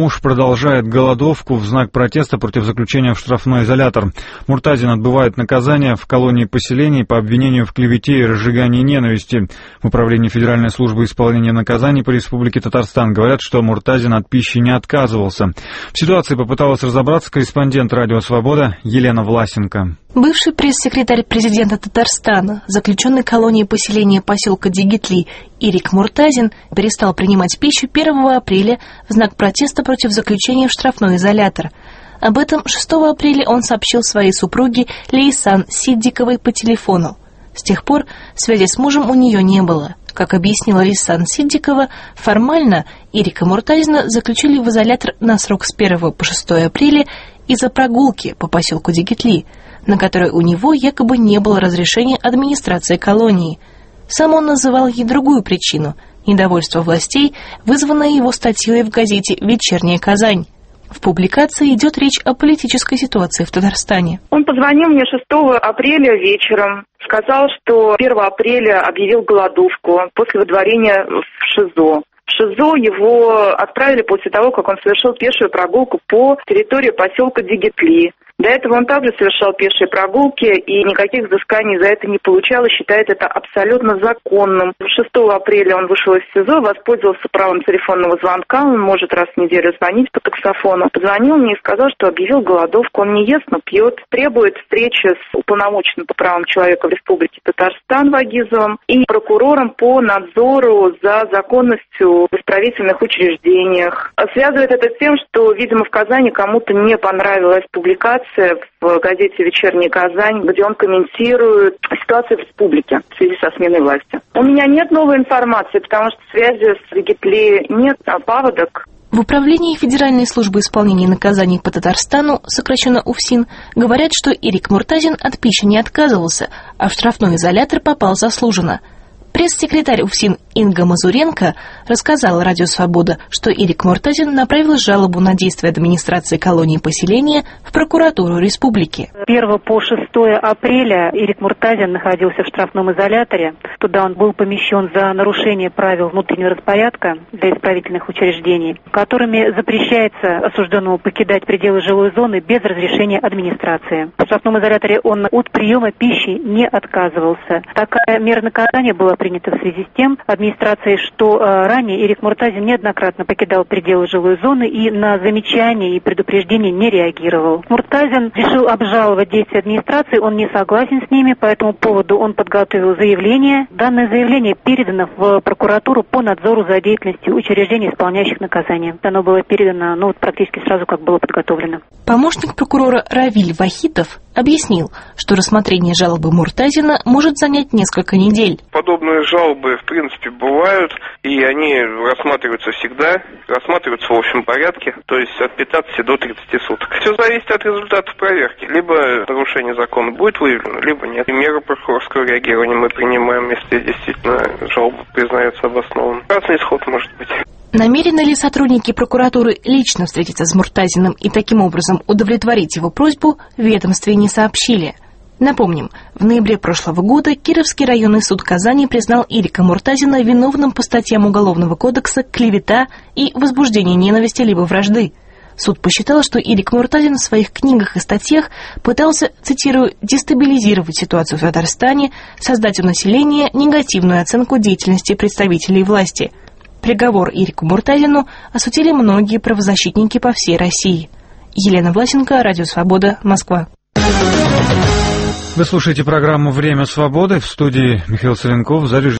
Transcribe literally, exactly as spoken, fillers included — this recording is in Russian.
муж продолжает голодовку в знак протеста против заключения в штрафной изолятор. Муртазин отбывает наказание в колонии поселений по обвинению в клевете и разжигании ненависти. В Управлении Федеральной службы исполнения наказаний по Республике Татарстан говорят, что Муртазин от пищи не отказывался. В ситуации попыталась разобраться корреспондент «Радио Свобода» Елена Власенко. Бывший пресс-секретарь президента Татарстана, заключенный колонии поселения поселка Дигитли Ирик Муртазин, перестал принимать пищу первого апреля в знак протеста против заключения в штрафной изолятор. Об этом шестого апреля он сообщил своей супруге Лейсан Сиддиковой по телефону. С тех пор связи с мужем у нее не было. Как объяснила Лейсан Сиддикова, формально Ирика Муртазина заключили в изолятор на срок с первого по шестое апреля из-за прогулки по поселку Дигитли, на которой у него якобы не было разрешения администрации колонии. Сам он называл ей другую причину – недовольство властей, вызванное его статьей в газете «Вечерняя Казань». В публикации идет речь о политической ситуации в Татарстане. Он позвонил мне шестого апреля вечером, сказал, что первого апреля объявил голодовку после выдворения в ШИЗО. В ШИЗО его отправили после того, как он совершил пешую прогулку по территории поселка Дигитли. До этого он также совершал пешие прогулки и никаких взысканий за это не получал и считает это абсолютно законным. шестого апреля он вышел из СИЗО, воспользовался правом телефонного звонка, он может раз в неделю звонить по таксофону. Позвонил мне и сказал, что объявил голодовку, он не ест, но пьет, требует встречи с уполномоченным по правам человека в Республике Татарстан Вагизовым и прокурором по надзору за законностью в исправительных учреждениях. Связывает это с тем, что, видимо, в Казани кому-то не понравилась публикация в газете «Вечерняя Казань», где он комментирует ситуацию в республике в связи со сменой власти. У меня нет новой информации, потому что связи с Дигитли нет, а паводок. В Управлении Федеральной службы исполнения наказаний по Татарстану, сокращенно УФСИН, говорят, что Ирик Муртазин от пищи не отказывался, а в штрафной изолятор попал заслуженно. Пресс-секретарь УФСИН Инга Мазуренко рассказала «Радио Свобода», что Ирик Муртазин направил жалобу на действия администрации колонии поселения в прокуратуру республики. с первого по шестое апреля Ирик Муртазин находился в штрафном изоляторе. Туда он был помещен за нарушение правил внутреннего распорядка для исправительных учреждений, которыми запрещается осужденному покидать пределы жилой зоны без разрешения администрации. В штрафном изоляторе он от приема пищи не отказывался. Такая мера наказания была принято в связи с тем администрацией, что э, ранее Ирик Муртазин неоднократно покидал пределы жилой зоны и на замечания и предупреждения не реагировал. Муртазин решил обжаловать действия администрации, он не согласен с ними, по этому поводу он подготовил заявление. Данное заявление передано в прокуратуру по надзору за деятельностью учреждений, исполняющих наказание. Оно было передано ну, практически сразу, как было подготовлено. Помощник прокурора Равиль Вахитов объяснил, что рассмотрение жалобы Муртазина может занять несколько недель. Подобные жалобы, в принципе, бывают, и они рассматриваются всегда, рассматриваются в общем порядке, то есть от пятнадцати до тридцати суток. Все зависит от результатов проверки. Либо нарушение закона будет выявлено, либо нет. И меры прокурорского реагирования мы принимаем, если действительно жалоба признается обоснованной. Разный исход может быть. Намерены ли сотрудники прокуратуры лично встретиться с Муртазиным и таким образом удовлетворить его просьбу, в ведомстве не сообщили. Напомним, в ноябре прошлого года Кировский районный суд Казани признал Ирика Муртазина виновным по статьям Уголовного кодекса «Клевета» и «Возбуждение ненависти либо вражды». Суд посчитал, что Ирик Муртазин в своих книгах и статьях пытался, цитирую, «дестабилизировать ситуацию в Татарстане, создать у населения негативную оценку деятельности представителей власти». Приговор Ирику Муртазину осудили многие правозащитники по всей России. Елена Власенко, Радио Свобода, Москва. Вы слушаете программу «Время свободы», в студии Михаил Соленков, за режиссером